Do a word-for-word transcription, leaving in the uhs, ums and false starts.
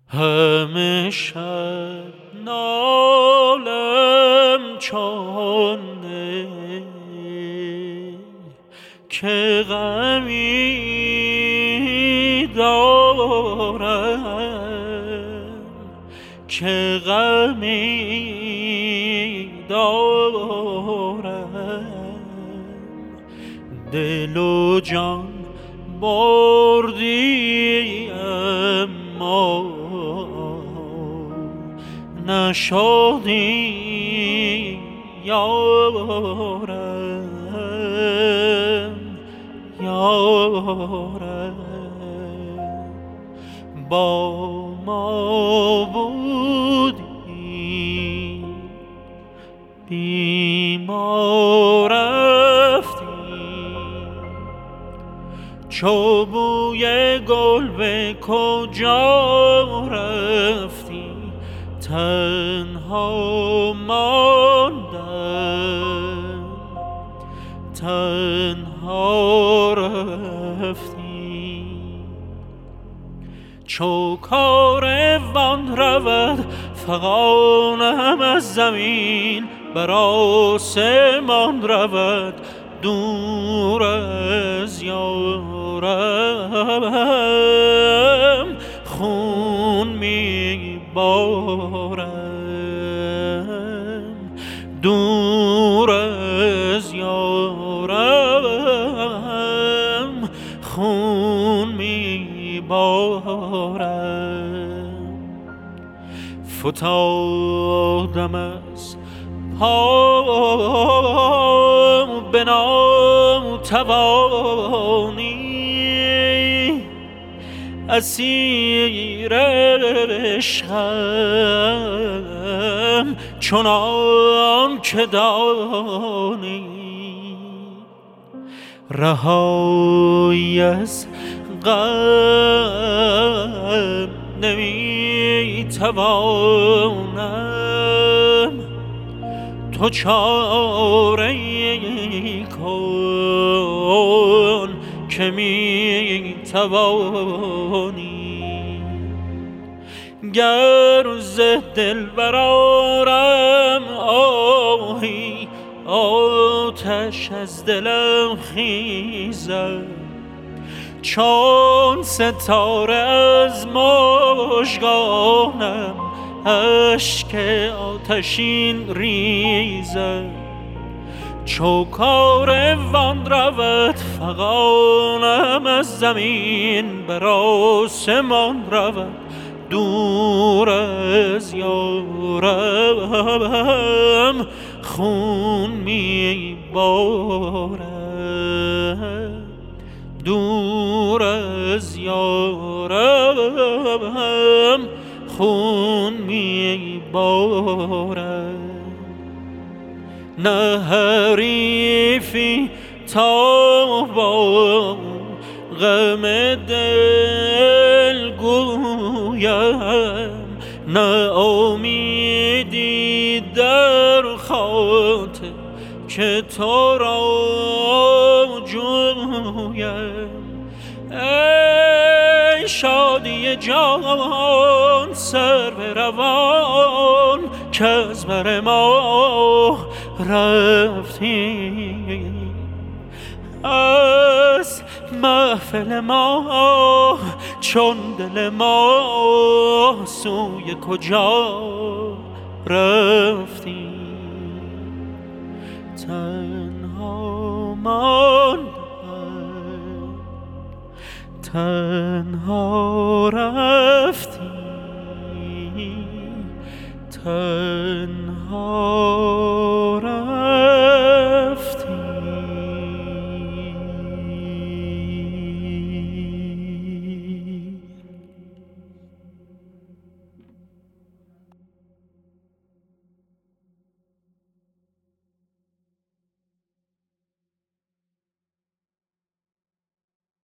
همه شب نالم چون نی که غمی دارم که غمی دارم دل و جان بردی اما نشدی یارم یارم با ما بودی بی ما رفتی چو بوی گل به کجا رفتی تنها ماندم تنها رفتی چو کاروان رود فغانم از زمین بر آسمان رود دور از یارم خون می بارم دور از یارم خون می بارم فتادم از پا به ناتوانی اسیر عشقم چنان که دانی رهایی از غم نمی توانم تو چاره کن که می توانی گر ز دل برآرم آهی آتش از دلم خیزد چون ستاره از مژگانم اشک آتشین ریزد چو کاروان رود فغانم از زمین بر آسمان رود دور از یارم خون می بارم دور از یارم خون می بارم نه حریفی تا با غم دل گویم نه امیدی در خاطر که تو را جویم ای شادی جان سر به روان که از بر ما رفتی از محفل ما چون دل ما سوی کجا رفتی تنها ماندم تنها رفتی تنها